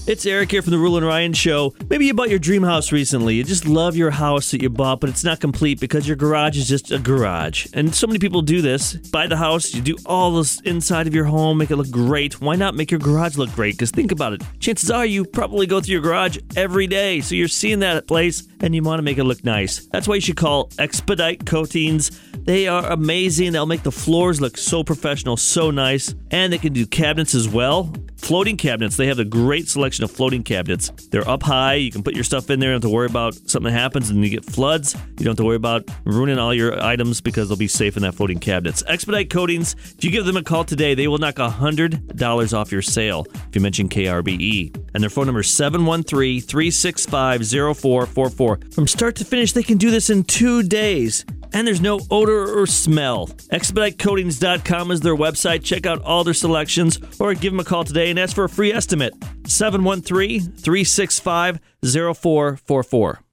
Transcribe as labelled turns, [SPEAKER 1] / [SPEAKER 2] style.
[SPEAKER 1] It's Eric here from the Rule and Ryan Show. Maybe you bought your dream house recently. You just love your house that you bought, but it's not complete because your garage is just a garage. And so many people do this. Buy the house, you do all this inside of your home, make it look great. Why not make your garage look great? Because think about it. Chances are you probably go through your garage every day. So you're seeing that place and you want to make it look nice. That's why you should call Expedite Coatings. They are amazing. They'll make the floors look so professional, so nice. And they can do cabinets as well. Floating cabinets. They have a great selection of floating cabinets. They're up high. You can put your stuff in there. You don't have to worry about something that happens and you get floods. You don't have to worry about ruining all your items because they'll be safe in that floating cabinets. Expedite Coatings. If you give them a call today, they will knock $100 off your sale if you mention KRBE. And their phone number is 713-365-0444. From start to finish, they can do this in 2 days. And there's no odor or smell. ExpediteCoatings.com is their website. Check out all their selections or give them a call today and ask for a free estimate. 713-365-0444.